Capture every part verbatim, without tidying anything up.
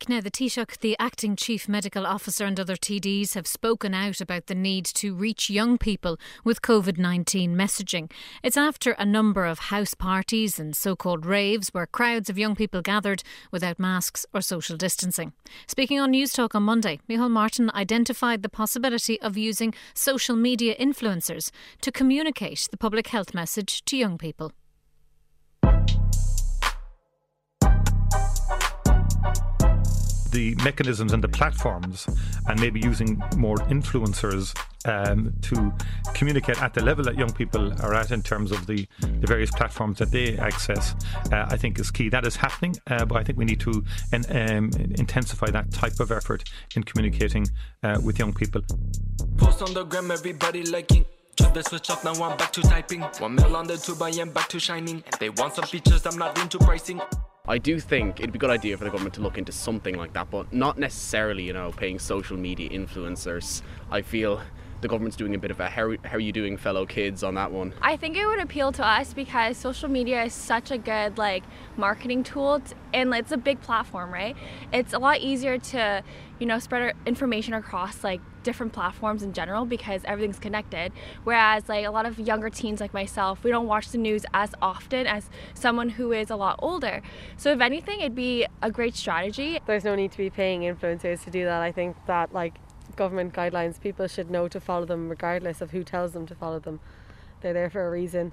week now, the Taoiseach, the acting chief medical officer and other T Ds have spoken out about the need to reach young people with COVID nineteen messaging. It's after a number of house parties and so-called raves where crowds of young people gathered without masks or social distancing. Speaking on News Talk on Monday, Micheál Martin identified the possibility of using social media influencers to communicate the public health message to young people. The mechanisms and the platforms, and maybe using more influencers um, to communicate at the level that young people are at in terms of the, the various platforms that they access, uh, I think is key. That is happening, uh, but I think we need to en- um, intensify that type of effort in communicating uh, with young people. Post on the gram, everybody liking. Just the switch off, now I'm back to typing. One mil on the tube, I am back to shining. They want some features, I'm not into pricing. I do think it'd be a good idea for the government to look into something like that, but not necessarily, you know, paying social media influencers. I feel the government's doing a bit of a how, how are you doing, fellow kids on that one. I think it would appeal to us because social media is such a good like marketing tool to, and it's a big platform, right? It's a lot easier to, you know, spread our information across like different platforms in general because everything's connected. Whereas like a lot of younger teens like myself, we don't watch the news as often as someone who is a lot older. So if anything, it'd be a great strategy. There's no need to be paying influencers to do that. I think that like government guidelines, people should know to follow them regardless of who tells them to follow them. They're there for a reason.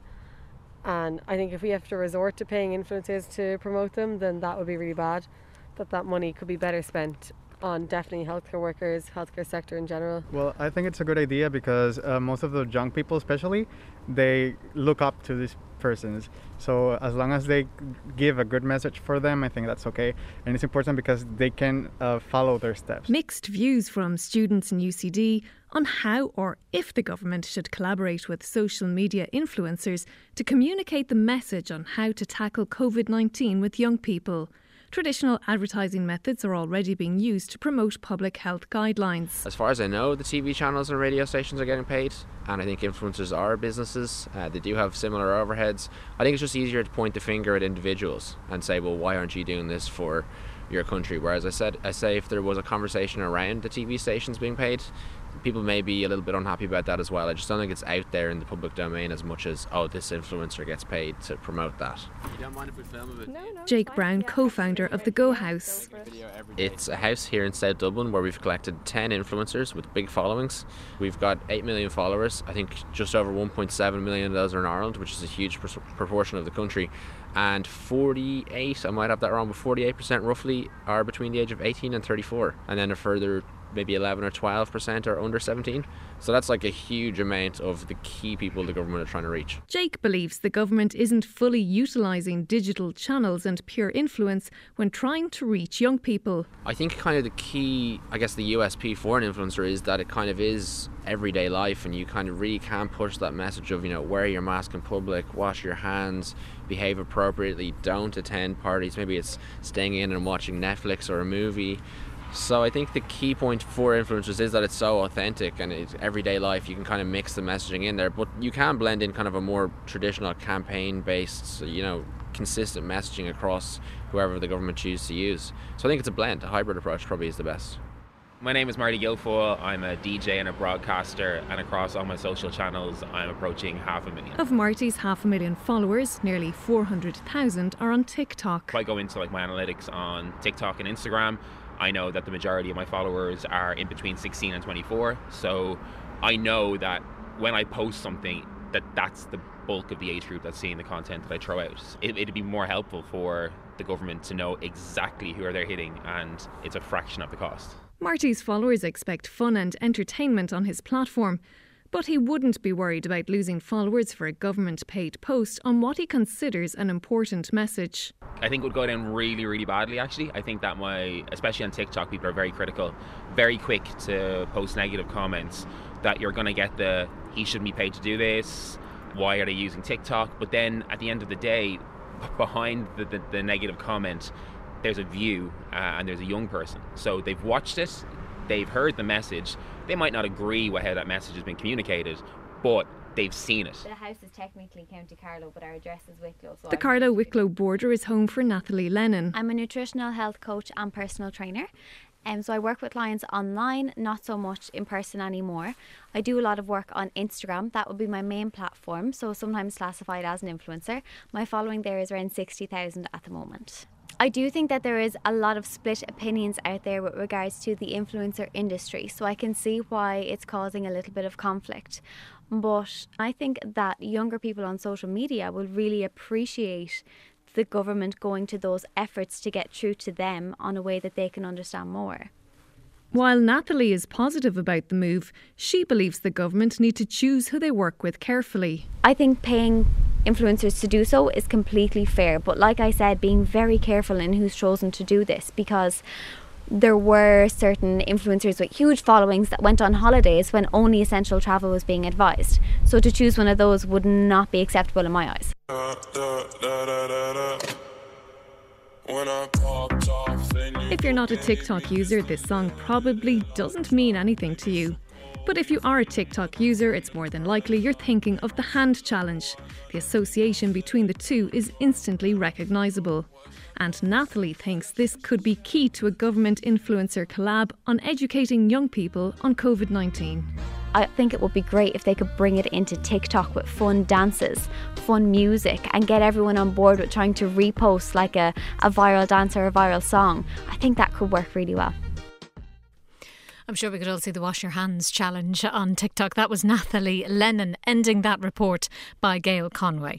And I think if we have to resort to paying influencers to promote them, then that would be really bad. That that money could be better spent on definitely healthcare workers, healthcare sector in general. Well, I think it's a good idea because uh, most of the young people especially, they look up to these persons. So as long as they give a good message for them, I think that's okay. And it's important because they can uh, follow their steps. Mixed views from students in U C D on how or if the government should collaborate with social media influencers to communicate the message on how to tackle COVID nineteen with young people. Traditional advertising methods are already being used to promote public health guidelines. As far as I know, the T V channels and radio stations are getting paid, and I think influencers are businesses. Uh, they do have similar overheads. I think it's just easier to point the finger at individuals and say, well, why aren't you doing this for your country? Whereas I said, I say if there was a conversation around the T V stations being paid, people may be a little bit unhappy about that as well. I just don't think it's out there in the public domain as much as, oh, this influencer gets paid to promote that. You don't mind if we film a bit? No, no, Jake Brown, co-founder of the Go House. It's a house here in South Dublin where we've collected ten influencers with big followings. We've got eight million followers. I think just over one point seven million of those are in Ireland, which is a huge pr- proportion of the country. And forty-eight, I might have that wrong, but forty-eight percent roughly are between the age of eighteen and thirty-four. And then a further maybe eleven or twelve percent are under seventeen. So that's like a huge amount of the key people the government are trying to reach. Jake believes the government isn't fully utilising digital channels and pure influence when trying to reach young people. I think kind of the key, I guess the U S P for an influencer is that it kind of is everyday life, and you kind of really can push that message of, you know, wear your mask in public, wash your hands, behave appropriately, don't attend parties. Maybe it's staying in and watching Netflix or a movie. So I think the key point for influencers is that it's so authentic and it's everyday life. You can kind of mix the messaging in there, but you can blend in kind of a more traditional campaign-based, you know, consistent messaging across whoever the government chooses to use. So I think it's a blend. A hybrid approach probably is the best. My name is Marty Guilfoyle. I'm a D J and a broadcaster, and across all my social channels I'm approaching half a million. Of Marty's half a million followers, nearly four hundred thousand are on TikTok. If I go into like my analytics on TikTok and Instagram, I know that the majority of my followers are in between sixteen and twenty-four. So I know that when I post something, that that's the bulk of the age group that's seeing the content that I throw out. It, it'd be more helpful for the government to know exactly who they're hitting, and it's a fraction of the cost. Marty's followers expect fun and entertainment on his platform, but he wouldn't be worried about losing followers for a government-paid post on what he considers an important message. I think it would go down really, really badly, actually. I think that my, especially on TikTok, people are very critical, very quick to post negative comments, that you're going to get the, he shouldn't be paid to do this, why are they using TikTok? But then at the end of the day, behind the, the, the negative comment, there's a view uh, and there's a young person. So they've watched it, they've heard the message, they might not agree with how that message has been communicated, but they've seen it. The house is technically County Carlow, but our address is Wicklow. So the Carlow-Wicklow border is home for Natalie Lennon. I'm a nutritional health coach and personal trainer. Um, so I work with clients online, not so much in person anymore. I do a lot of work on Instagram. That would be my main platform, so sometimes classified as an influencer. My following there is around sixty thousand at the moment. I do think that there is a lot of split opinions out there with regards to the influencer industry, so I can see why it's causing a little bit of conflict. But I think that younger people on social media will really appreciate the government going to those efforts to get through to them on a way that they can understand more. While Natalie is positive about the move, she believes the government need to choose who they work with carefully. I think paying influencers to do so is completely fair, but like I said, being very careful in who's chosen to do this, because there were certain influencers with huge followings that went on holidays when only essential travel was being advised. So to choose one of those would not be acceptable in my eyes. If you're not a TikTok user, this song probably doesn't mean anything to you. But if you are a TikTok user, it's more than likely you're thinking of the hand challenge. The association between the two is instantly recognisable. And Natalie thinks this could be key to a government influencer collab on educating young people on COVID nineteen. I think it would be great if they could bring it into TikTok with fun dances, fun music, and get everyone on board with trying to repost like a, a viral dance or a viral song. I think that could work really well. I'm sure we could all see the wash your hands challenge on TikTok. That was Natalie Lennon, ending that report by Gail Conway.